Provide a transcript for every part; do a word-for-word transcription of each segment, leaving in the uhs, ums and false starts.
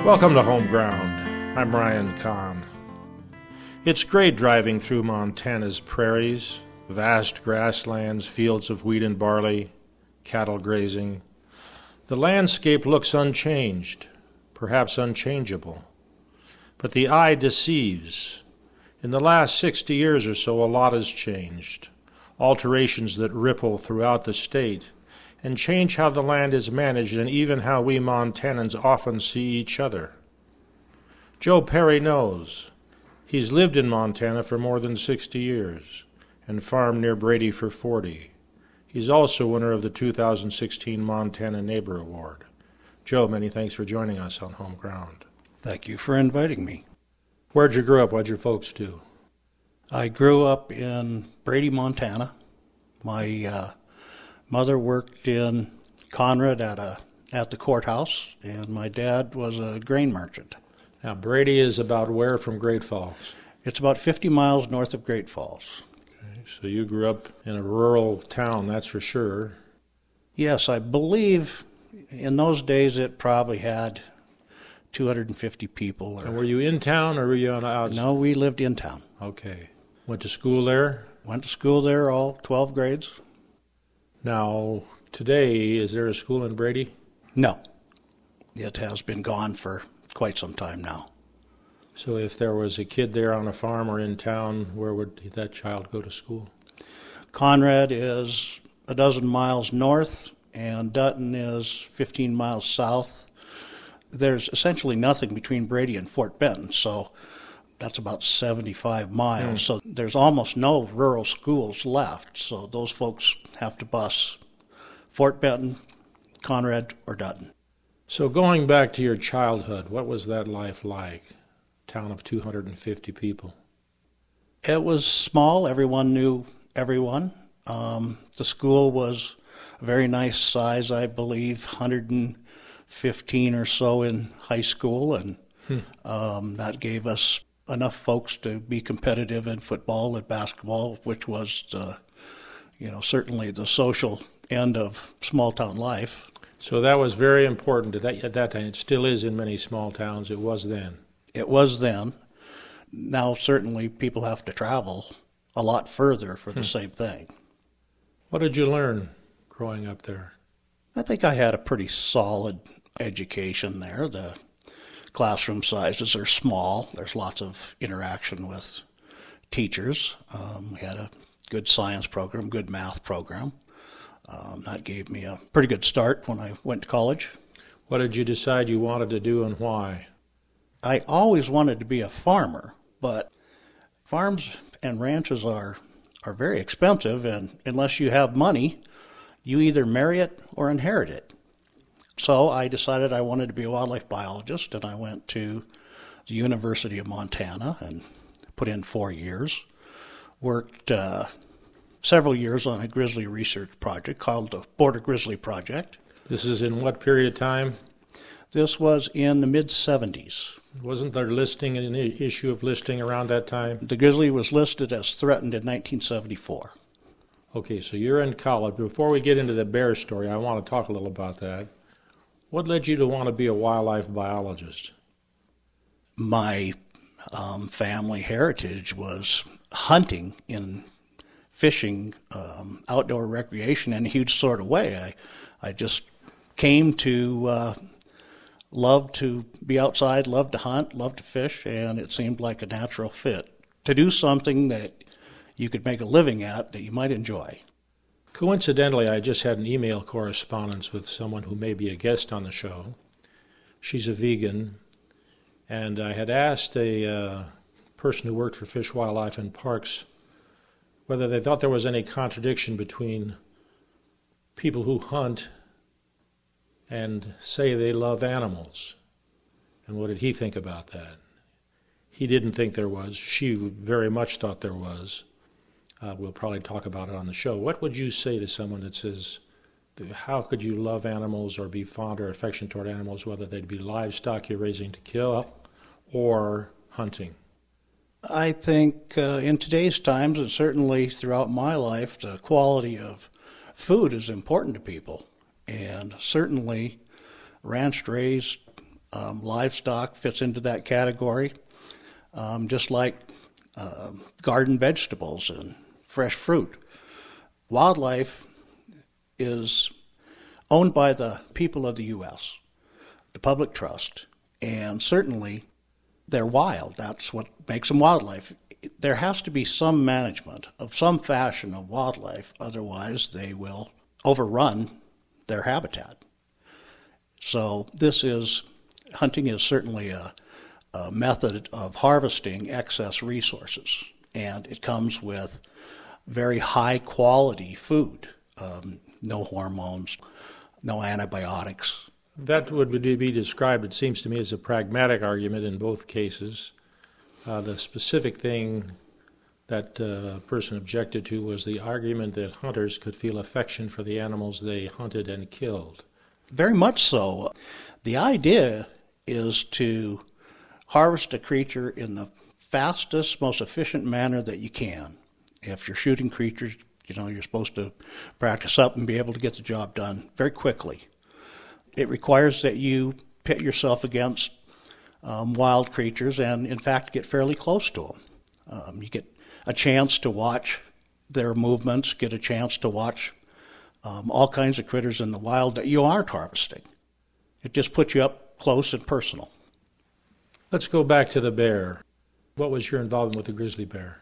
Welcome to Home Ground. I'm Ryan Kahn. It's great driving through Montana's prairies, vast grasslands, fields of wheat and barley, cattle grazing. The landscape looks unchanged, perhaps unchangeable. But the eye deceives. In the last sixty years or so, a lot has changed. Alterations that ripple throughout the state and change how the land is managed and even how we Montanans often see each other. Joe Perry knows. He's lived in Montana for more than sixty years and farmed near Brady for forty. He's also winner of the two thousand sixteen Montana Neighbor Award. Joe, many thanks for joining us on Home Ground. Thank you for inviting me. Where'd you grow up? What'd your folks do? I grew up in Brady, Montana. My uh, mother worked in Conrad at a at the courthouse, and my dad was a grain merchant. Now, Brady is about where from Great Falls? It's about fifty miles north of Great Falls. Okay, so you grew up in a rural town, that's for sure. Yes, I believe in those days it probably had two hundred fifty people. Or, and were you in town or were you on outside? No, we lived in town. Okay. Went to school there? Went to school there all twelve grades. Now, today, is there a school in Brady? No. It has been gone for quite some time now. So if there was a kid there on a farm or in town, where would that child go to school? Conrad is a dozen miles north, and Dutton is fifteen miles south. There's essentially nothing between Brady and Fort Benton, so that's about seventy-five miles. Mm. So there's almost no rural schools left, so those folks have to bus Fort Benton, Conrad, or Dutton. So going back to your childhood, what was that life like? Town of two hundred fifty people. It was small. Everyone knew everyone. Um, the school was a very nice size, I believe, one hundred fifteen or so in high school, and hmm. um, that gave us enough folks to be competitive in football and basketball, which was, uh, you know, certainly the social end of small town life. So that was very important at that, at that time. It still is in many small towns. It was then. It was then. Now, certainly, people have to travel a lot further for the hmm. same thing. What did you learn growing up there? I think I had a pretty solid education there. The classroom sizes are small. There's lots of interaction with teachers. Um, we had a good science program, good math program. Um, that gave me a pretty good start when I went to college. What did you decide you wanted to do and why? I always wanted to be a farmer, but farms and ranches are, are very expensive, and unless you have money, you either marry it or inherit it. So I decided I wanted to be a wildlife biologist, and I went to the University of Montana and put in four years. Worked uh, several years on a grizzly research project called the Border Grizzly Project. This is in what period of time? This was in the mid seventies. Wasn't there listing, an issue of listing around that time? The grizzly was listed as threatened in nineteen seventy-four. Okay, so you're in college. Before we get into the bear story, I want to talk a little about that. What led you to want to be a wildlife biologist? My um, family heritage was hunting and fishing, um, outdoor recreation in a huge sort of way. I, I just came to uh, love to be outside, love to hunt, love to fish, and it seemed like a natural fit to do something that you could make a living at that you might enjoy. Coincidentally, I just had an email correspondence with someone who may be a guest on the show. She's a vegan, and I had asked a uh, person who worked for Fish, Wildlife, and Parks whether they thought there was any contradiction between people who hunt and say they love animals. And what did he think about that? He didn't think there was. She very much thought there was. Uh, we'll probably talk about it on the show. What would you say to someone that says, how could you love animals or be fond or affectionate toward animals, whether they'd be livestock you're raising to kill or hunting? I think uh, in today's times, and certainly throughout my life, the quality of food is important to people. And certainly ranch-raised Um, livestock fits into that category, um, just like uh, garden vegetables and fresh fruit. Wildlife is owned by the people of the U S, the public trust, and certainly they're wild. That's what makes them wildlife. There has to be some management of some fashion of wildlife, otherwise they will overrun their habitat. So this is, hunting is certainly a, a method of harvesting excess resources, and it comes with very high quality food, um, no hormones, no antibiotics. That would be described, it seems to me, as a pragmatic argument in both cases. Uh, the specific thing that uh, a person objected to was the argument that hunters could feel affection for the animals they hunted and killed. Very much so. The idea is to harvest a creature in the fastest, most efficient manner that you can. If you're shooting creatures, you know, you're supposed to practice up and be able to get the job done very quickly. It requires that you pit yourself against um, wild creatures and, in fact, get fairly close to them. Um, you get a chance to watch their movements, get a chance to watch um, all kinds of critters in the wild that you aren't harvesting. It just puts you up close and personal. Let's go back to the bear. What was your involvement with the grizzly bear?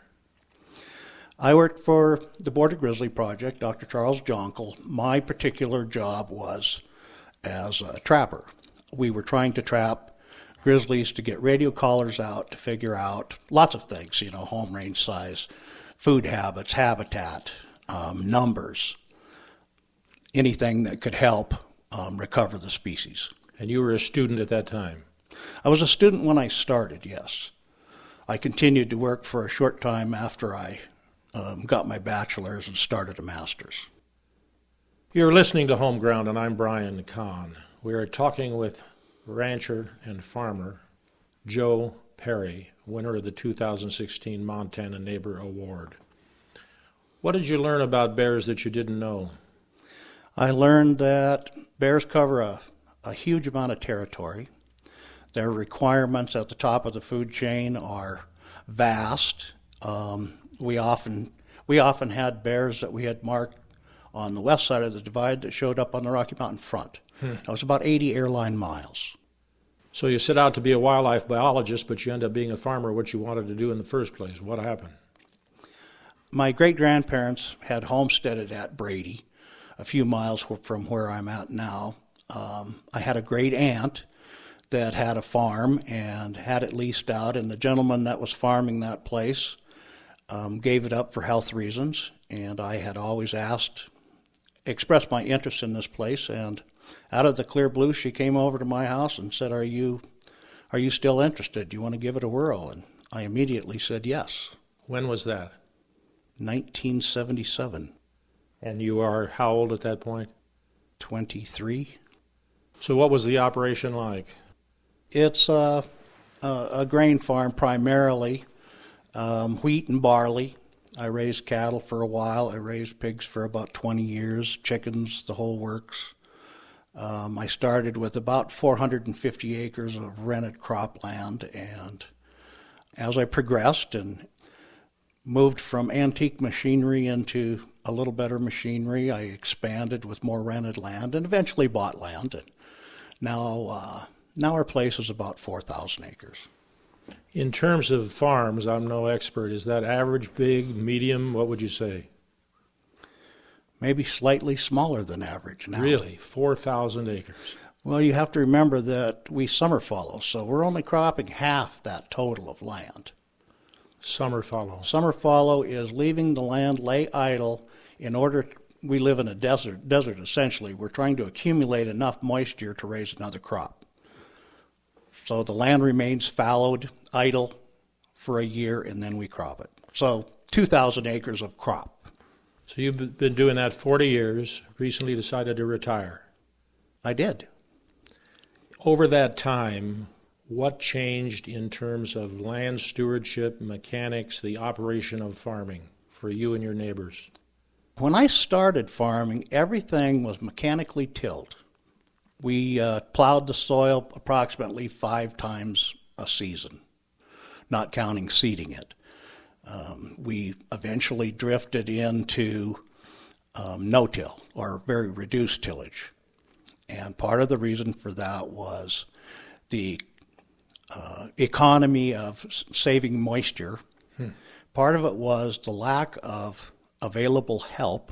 I worked for the Border Grizzly Project, Doctor Charles Jonkel. My particular job was as a trapper. We were trying to trap grizzlies to get radio collars out to figure out lots of things, you know, home range size, food habits, habitat, um, numbers, anything that could help um, recover the species. And you were a student at that time? I was a student when I started, yes. I continued to work for a short time after I um, got my bachelor's and started a master's. You're listening to Home Ground, and I'm Brian Kahn. We are talking with rancher and farmer Joe Perry, winner of the two thousand sixteen Montana Neighbor Award. What did you learn about bears that you didn't know? I learned that bears cover a, a huge amount of territory. Their requirements at the top of the food chain are vast. Um, we often we often had bears that we had marked on the west side of the divide that showed up on the Rocky Mountain front. Hmm. That was about eighty airline miles. So you set out to be a wildlife biologist, but you end up being a farmer, what you wanted to do in the first place. What happened? My great-grandparents had homesteaded at Brady, a few miles from where I'm at now. Um, I had a great aunt that had a farm and had it leased out, and the gentleman that was farming that place um, gave it up for health reasons, and I had always asked, expressed my interest in this place, and out of the clear blue, she came over to my house and said, are you are you still interested? Do you want to give it a whirl? And I immediately said yes. When was that? nineteen seventy-seven. And you are how old at that point? twenty-three. So what was the operation like? It's a, a, a grain farm primarily, um, wheat and barley. I raised cattle for a while. I raised pigs for about twenty years, chickens, the whole works. Um, I started with about four hundred fifty acres of rented cropland, and as I progressed and moved from antique machinery into a little better machinery, I expanded with more rented land and eventually bought land. And now, uh, now our place is about four thousand acres. In terms of farms, I'm no expert. Is that average, big, medium? What would you say? Maybe slightly smaller than average now. Really? four thousand acres? Well, you have to remember that we summer fallow, so we're only cropping half that total of land. Summer fallow. Summer fallow is leaving the land lay idle in order to, we live in a desert, desert essentially. We're trying to accumulate enough moisture to raise another crop. So the land remains fallowed, idle for a year, and then we crop it. So two thousand acres of crop. So you've been doing that forty years, recently decided to retire. I did. Over that time, what changed in terms of land stewardship, mechanics, the operation of farming for you and your neighbors? When I started farming, everything was mechanically tilled. We uh, plowed the soil approximately five times a season, not counting seeding it. Um, we eventually drifted into um, no-till, or very reduced tillage. And part of the reason for that was the uh, economy of saving moisture. Hmm. Part of it was the lack of available help.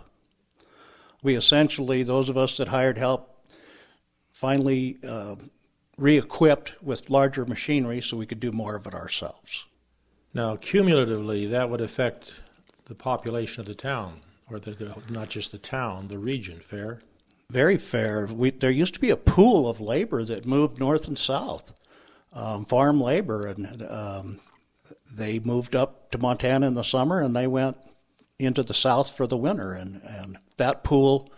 We essentially, those of us that hired help, finally uh, re-equipped with larger machinery so we could do more of it ourselves. Now, cumulatively, that would affect the population of the town, or the, the, not just the town, the region, fair? Very fair. We, there used to be a pool of labor that moved north and south, um, farm labor, and um, they moved up to Montana in the summer, and they went into the south for the winter, and, and that pool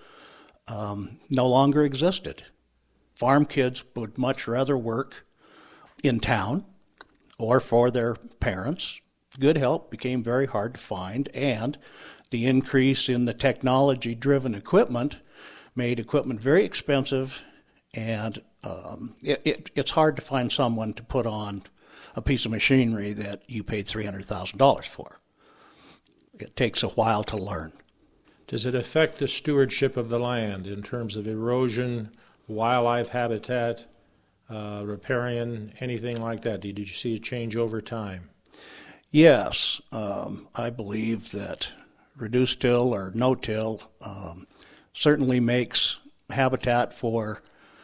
um, no longer existed. Farm kids would much rather work in town or for their parents. Good help became very hard to find, and the increase in the technology-driven equipment made equipment very expensive, and um, it, it, it's hard to find someone to put on a piece of machinery that you paid three hundred thousand dollars for. It takes a while to learn. Does it affect the stewardship of the land in terms of erosion, wildlife habitat, uh, riparian, anything like that? Did you see a change over time? Yes. Um, I believe that reduced till or no-till um, certainly makes habitat for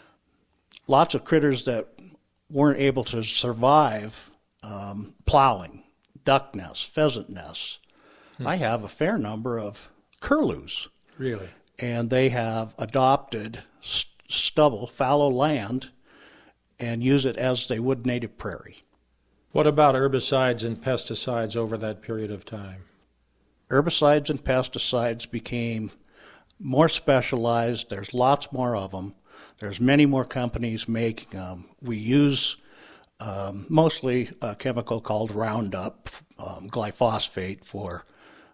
lots of critters that weren't able to survive um, plowing, duck nests, pheasant nests. Hmm. I have a fair number of curlews. Really? And they have adopted st- stubble, fallow land, and use it as they would native prairie. What about herbicides and pesticides over that period of time? Herbicides and pesticides became more specialized. There's lots more of them. There's many more companies making them. We use um, mostly a chemical called Roundup, um, glyphosate, for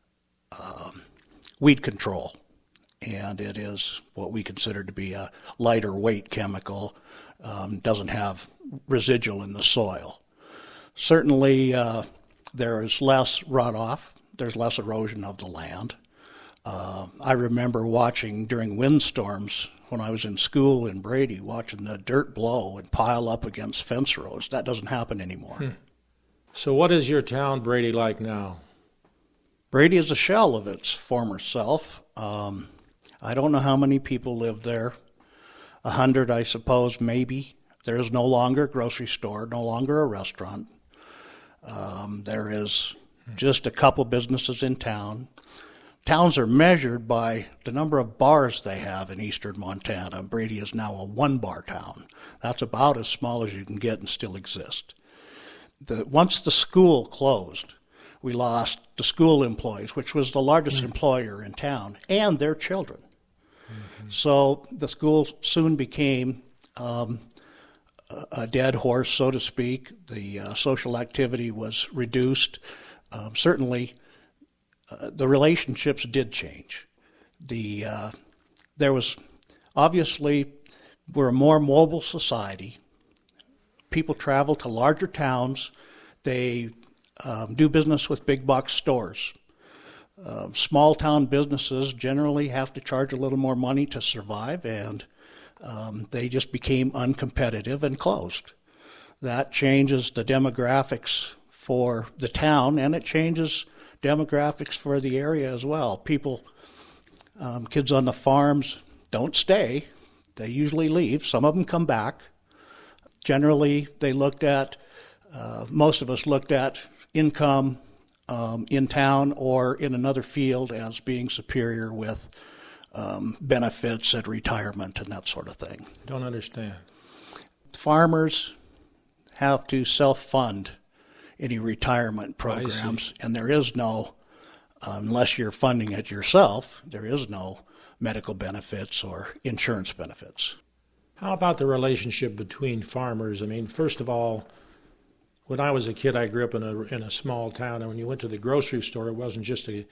um, weed control. And it is what we consider to be a lighter weight chemical, um, doesn't have residual in the soil. Certainly uh, there is less runoff, there's less erosion of the land. Uh, I remember watching during windstorms when I was in school in Brady, watching the dirt blow and pile up against fence rows. That doesn't happen anymore. Hmm. So what is your town, Brady, like now? Brady is a shell of its former self. Um, I don't know how many people live there. A hundred, I suppose, maybe. There is no longer a grocery store, no longer a restaurant. Um, there is just a couple businesses in town. Towns are measured by the number of bars they have in eastern Montana. Brady is now a one-bar town. That's about as small as you can get and still exist. The, once the school closed, we lost the school employees, which was the largest mm-hmm. employer in town, and their children. Mm-hmm. So the school soon became um, a dead horse, so to speak. The uh, social activity was reduced. Um, certainly, uh, the relationships did change. The uh, there was obviously we're a more mobile society. People travel to larger towns. They um, do business with big box stores. Uh, small town businesses generally have to charge a little more money to survive, and um, they just became uncompetitive and closed. That changes the demographics for the town, and it changes demographics for the area as well. People, um, kids on the farms don't stay. They usually leave. Some of them come back. Generally, they looked at, uh, most of us looked at income um, in town or in another field as being superior with um, benefits at retirement and that sort of thing. Don't understand. Farmers have to self-fund any retirement programs, and there is no, unless you're funding it yourself, there is no medical benefits or insurance benefits. How about the relationship between farmers? I mean, first of all, when I was a kid, I grew up in a in a small town, and when you went to the grocery store, it wasn't just a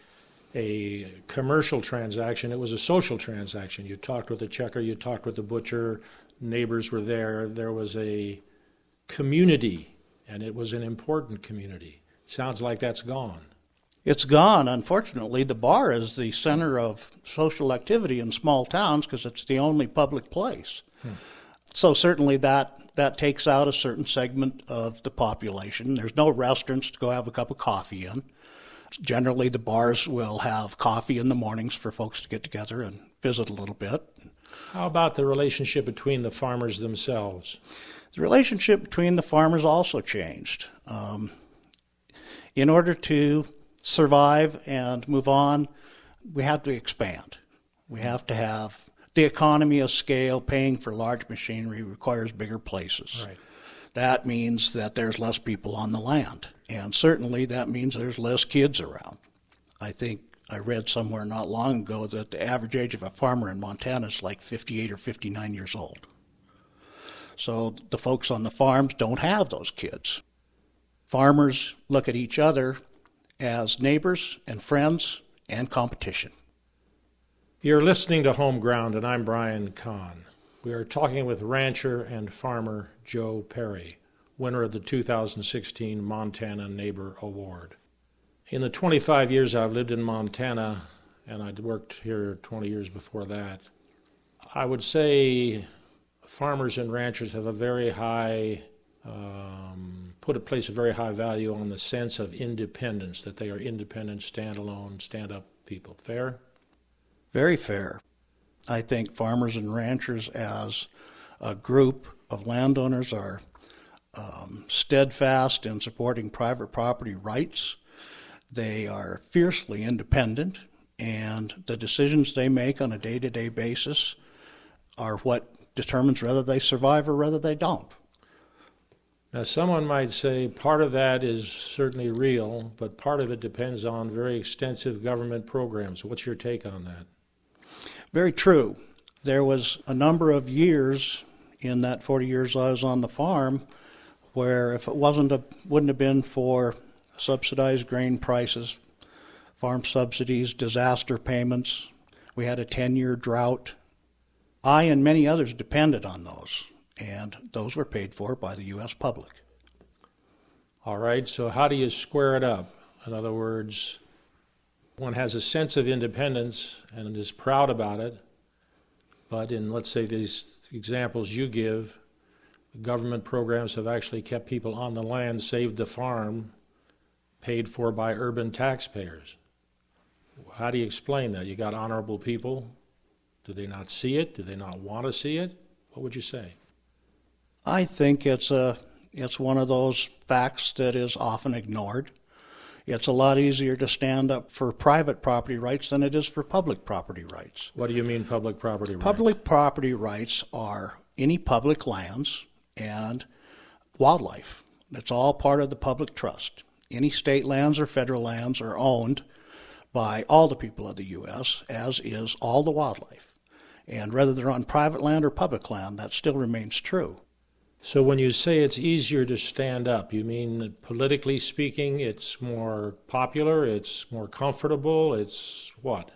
a commercial transaction. It was a social transaction. You talked with the checker, you talked with the butcher, neighbors were there. There was a community, and it was an important community. Sounds like that's gone. It's gone. Unfortunately, the bar is the center of social activity in small towns because it's the only public place. Hmm. So certainly that, that takes out a certain segment of the population. There's no restaurants to go have a cup of coffee in. Generally, the bars will have coffee in the mornings for folks to get together and visit a little bit. How about the relationship between the farmers themselves? The relationship between the farmers also changed. Um, in order to survive and move on, we have to expand. We have to have the economy of scale. Paying for large machinery requires bigger places. Right. That means that there's less people on the land, and certainly that means there's less kids around. I think I read somewhere not long ago that the average age of a farmer in Montana is like fifty-eight or fifty-nine years old. So the folks on the farms don't have those kids. Farmers look at each other as neighbors and friends and competition. You're listening to Home Ground, and I'm Brian Kahn. We are talking with rancher and farmer Joe Perry, winner of the two thousand sixteen Montana Neighbor Award. In the twenty-five years I've lived in Montana, and I'd worked here twenty years before that, I would say farmers and ranchers have a very high, um, put a place a very high value on the sense of independence, that they are independent, standalone, stand-up people. Fair? Very fair. I think farmers and ranchers as a group of landowners are um, steadfast in supporting private property rights. They are fiercely independent, and the decisions they make on a day-to-day basis are what determines whether they survive or whether they don't. Now, someone might say part of that is certainly real, but part of it depends on very extensive government programs. What's your take on that? Very true. There was a number of years in that forty years I was on the farm where if it wasn't a, wouldn't have been for subsidized grain prices, farm subsidies, disaster payments, we had a ten-year drought. I and many others depended on those, and those were paid for by the U S public. All right, so how do you square it up? In other words, one has a sense of independence and is proud about it, but in, let's say, these examples you give, government programs have actually kept people on the land, saved the farm, paid for by urban taxpayers. How do you explain that? You got honorable people. Do they not see it? Do they not want to see it? What would you say? I think it's a it's one of those facts that is often ignored. It's a lot easier to stand up for private property rights than it is for public property rights. What do you mean public property rights? Public property rights are any public lands and wildlife. It's all part of the public trust. Any state lands or federal lands are owned by all the people of the U S, as is all the wildlife. And whether they're on private land or public land, that still remains true. So when you say it's easier to stand up, you mean politically speaking, it's more popular, it's more comfortable, it's what?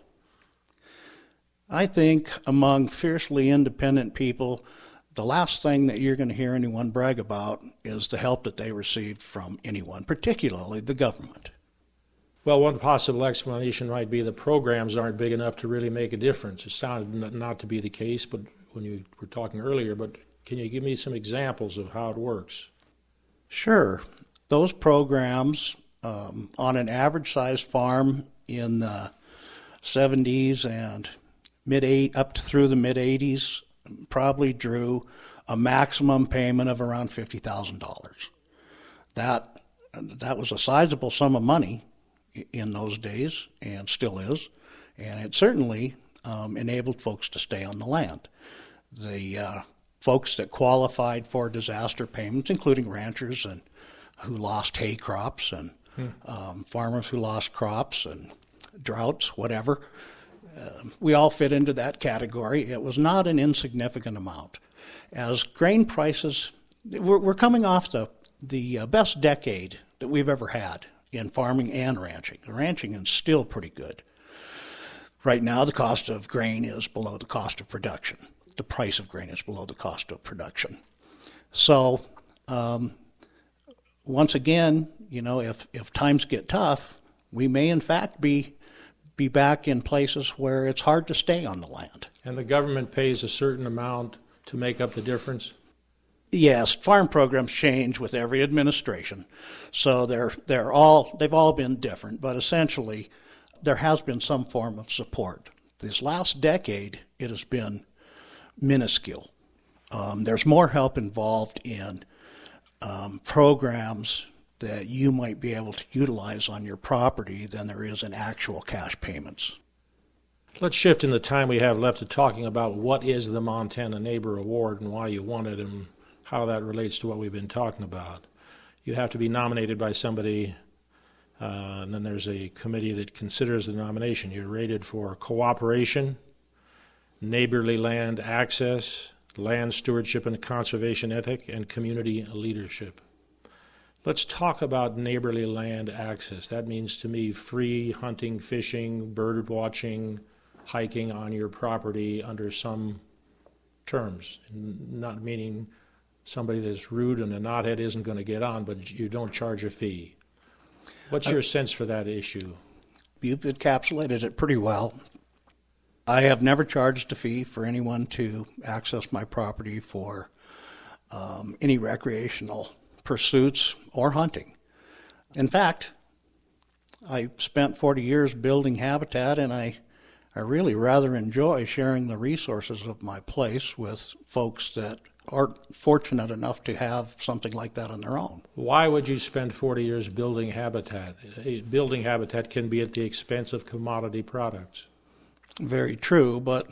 I think among fiercely independent people, the last thing that you're going to hear anyone brag about is the help that they received from anyone, particularly the government. Well, one possible explanation might be the programs aren't big enough to really make a difference. It sounded not to be the case, but when you were talking earlier, but can you give me some examples of how it works? Sure. Those programs um, on an average-sized farm in the seventies and mid eight up through the mid-eighties probably drew a maximum payment of around fifty thousand dollars. That that was a sizable sum of money in those days, and still is, and it certainly um, enabled folks to stay on the land. The uh, folks that qualified for disaster payments, including ranchers and who lost hay crops and hmm. um, farmers who lost crops and droughts, whatever, uh, we all fit into that category. It was not an insignificant amount. As grain prices, we're, we're coming off the, the uh, best decade that we've ever had in farming and ranching. The ranching is still pretty good. Right now, the cost of grain is below the cost of production. The price of grain is below the cost of production. So, um, once again, you know, if, if times get tough, we may in fact be be back in places where it's hard to stay on the land. And the government pays a certain amount to make up the difference? Yes, farm programs change with every administration, so they're they're all they've all been different. But essentially, there has been some form of support. This last decade, it has been minuscule. Um, there's more help involved in um, programs that you might be able to utilize on your property than there is in actual cash payments. Let's shift in the time we have left to talking about what is the Montana Neighbor Award and why you won it and how that relates to what we've been talking about. You have to be nominated by somebody, uh, and then there's a committee that considers the nomination. You're rated for cooperation, neighborly land access, land stewardship and conservation ethic, and community leadership. Let's talk about neighborly land access. That means to me free hunting, fishing, bird watching, hiking on your property under some terms, not meaning somebody that's rude and a knothead isn't going to get on, but you don't charge a fee. What's your sense for that issue? You've encapsulated it pretty well. I have never charged a fee for anyone to access my property for um, any recreational pursuits or hunting. In fact, I spent forty years building habitat, and I, I really rather enjoy sharing the resources of my place with folks that aren't fortunate enough to have something like that on their own. Why would you spend forty years building habitat? Building habitat can be at the expense of commodity products. Very true, but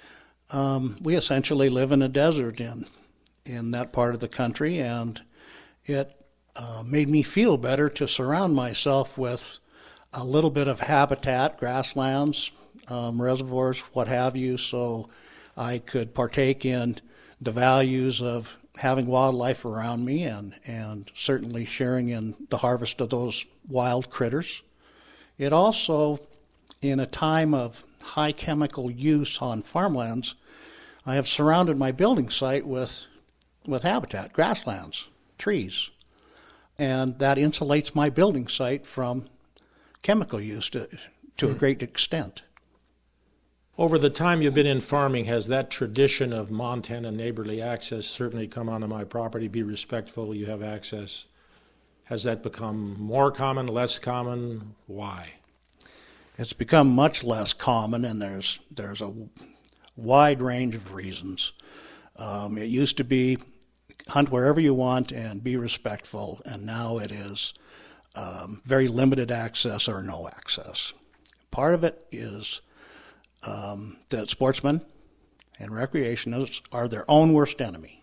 um, we essentially live in a desert in in that part of the country, and it uh, made me feel better to surround myself with a little bit of habitat, grasslands, um, reservoirs, what have you, so I could partake in the values of having wildlife around me and, and certainly sharing in the harvest of those wild critters. It also, in a time of high chemical use on farmlands, I have surrounded my building site with with habitat, grasslands, trees, and that insulates my building site from chemical use to, to mm. a great extent. Over the time you've been in farming, has that tradition of Montana neighborly access, certainly come onto my property, be respectful, you have access, has that become more common, less common? Why? It's become much less common, and there's there's a wide range of reasons. Um, it used to be hunt wherever you want and be respectful, and now it is um, very limited access or no access. Part of it is um, that sportsmen and recreationists are their own worst enemy.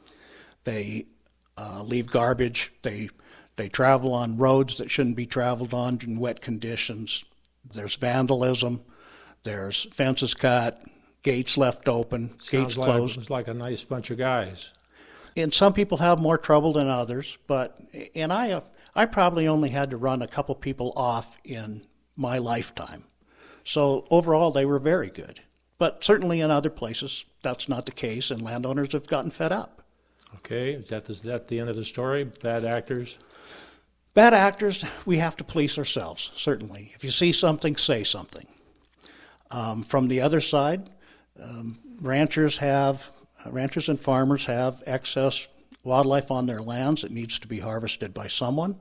They uh, leave garbage. They they travel on roads that shouldn't be traveled on in wet conditions. There's vandalism. There's fences cut, gates left open, Sounds gates like, closed. It's like a nice bunch of guys. And some people have more trouble than others, but and I uh, I probably only had to run a couple people off in my lifetime. So overall, they were very good. But certainly in other places, that's not the case, and landowners have gotten fed up. Okay, is that the, is that the end of the story? Bad actors? Bad actors, we have to police ourselves, certainly. If you see something, say something. Um, from the other side, um, ranchers have, ranchers and farmers have excess wildlife on their lands that needs to be harvested by someone.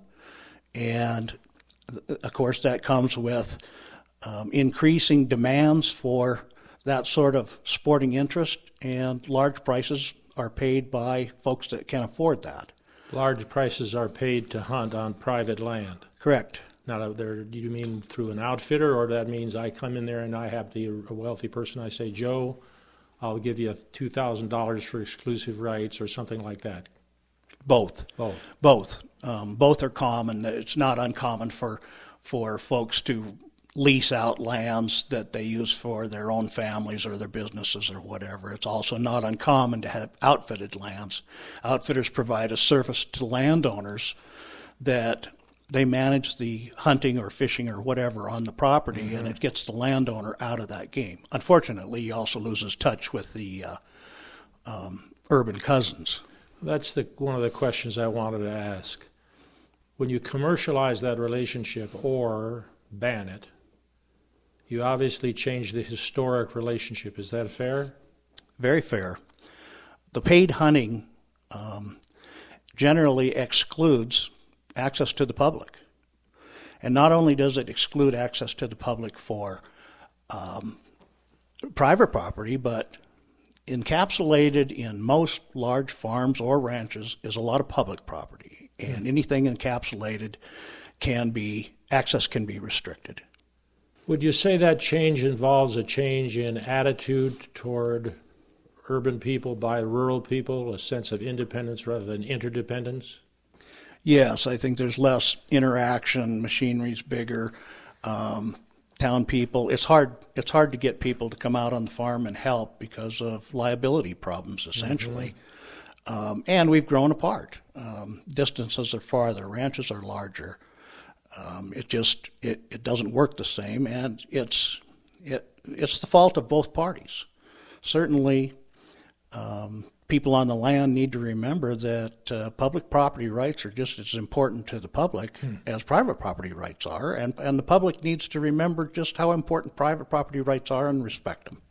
And, of course, that comes with um, increasing demands for that sort of sporting interest, and large prices are paid by folks that can afford that. Large prices are paid to hunt on private land. Correct. Now, there, do you mean through an outfitter, or that means I come in there and I have to be a wealthy person, I say, Joe, I'll give you two thousand dollars for exclusive rights or something like that? Both. Both. Both. Um, both are common. It's not uncommon for for folks to lease out lands that they use for their own families or their businesses or whatever. It's also not uncommon to have outfitted lands. Outfitters provide a service to landowners that they manage the hunting or fishing or whatever on the property, mm-hmm. and it gets the landowner out of that game. Unfortunately, he also loses touch with the uh, um, urban cousins. That's the one of the questions I wanted to ask. When you commercialize that relationship or ban it, you obviously change the historic relationship. Is that fair? Very fair. The paid hunting um, generally excludes access to the public. And not only does it exclude access to the public for um, private property, but encapsulated in most large farms or ranches is a lot of public property. And mm-hmm. anything encapsulated can be, access can be restricted. Would you say that change involves a change in attitude toward urban people by rural people, a sense of independence rather than interdependence? Yes, I think there's less interaction, machinery's bigger, um, town people. It's hard It's hard to get people to come out on the farm and help because of liability problems, essentially. Mm-hmm. Um, and we've grown apart. Um, distances are farther, ranches are larger. Um, it just it, it doesn't work the same, and it's it it's the fault of both parties. Certainly, um, people on the land need to remember that uh, public property rights are just as important to the public hmm. as private property rights are, and and the public needs to remember just how important private property rights are and respect them.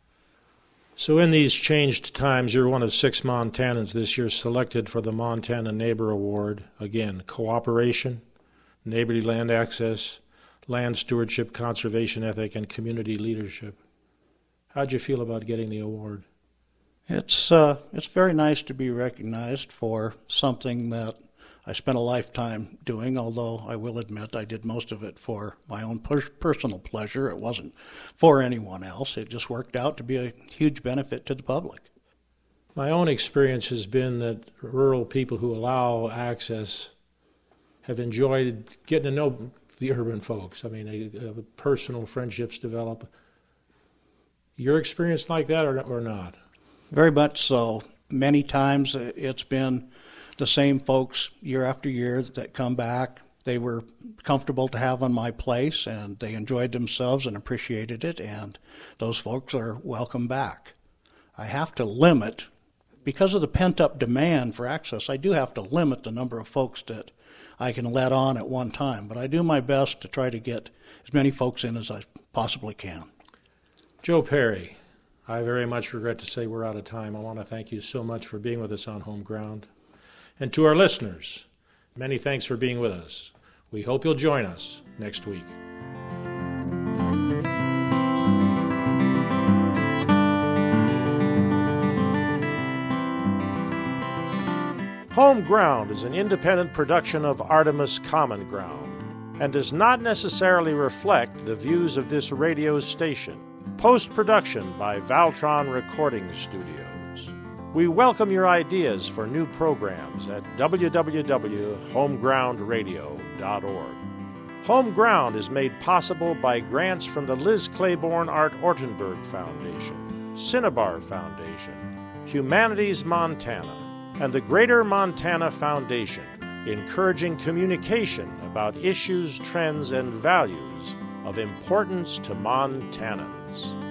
So in these changed times, you're one of six Montanans this year selected for the Montana Neighbor Award. Again, cooperation, neighborly land access, land stewardship, conservation ethic, and community leadership. How'd you feel about getting the award? It's uh, it's very nice to be recognized for something that I spent a lifetime doing, although I will admit I did most of it for my own per- personal pleasure. It wasn't for anyone else. It just worked out to be a huge benefit to the public. My own experience has been that rural people who allow access have enjoyed getting to know the urban folks. I mean, they, uh, personal friendships develop. Your experience like that or, or not? Very much so. Many times it's been the same folks year after year that come back. They were comfortable to have on my place, and they enjoyed themselves and appreciated it, and those folks are welcome back. I have to limit, because of the pent-up demand for access, I do have to limit the number of folks that I can let on at one time, but I do my best to try to get as many folks in as I possibly can. Joe Perry, I very much regret to say we're out of time. I want to thank you so much for being with us on Home Ground. And to our listeners, many thanks for being with us. We hope you'll join us next week. Home Ground is an independent production of Artemis Common Ground and does not necessarily reflect the views of this radio station. Post-production by Valtron Recording Studios. We welcome your ideas for new programs at w w w dot home ground radio dot org. Home Ground is made possible by grants from the Liz Claiborne Art Ortenberg Foundation, Cinnabar Foundation, Humanities Montana, and the Greater Montana Foundation, encouraging communication about issues, trends, and values of importance to Montanans.